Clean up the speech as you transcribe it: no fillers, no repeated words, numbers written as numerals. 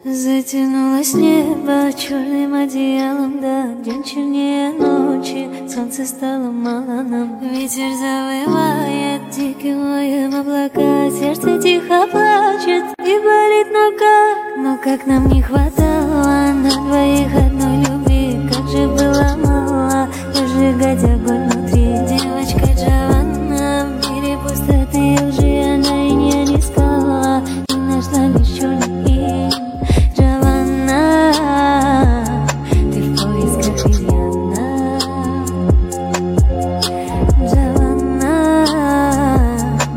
Затянулось небо черным одеялом, да, день чернее ночи, солнце стало мало нам. Ветер завывает диким воем облака, сердце тихо плачет и болит, но как нам не хватало на двоих одной любви.